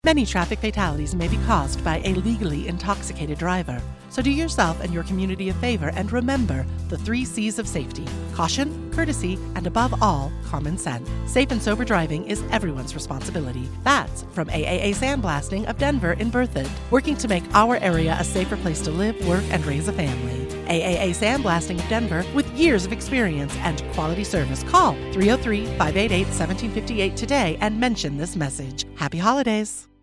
Many traffic fatalities may be caused by a legally intoxicated driver. So do yourself and your community a favor and remember the 3 C's of safety: caution, courtesy, and above all, common sense. Safe and sober driving is everyone's responsibility. That's from AAA Sandblasting of Denver in Berthoud, working to make our area a safer place to live, work, and raise a family. AAA Sandblasting of Denver, with years of experience and quality service. Call 303-588-1758 today and mention this message. Happy holidays.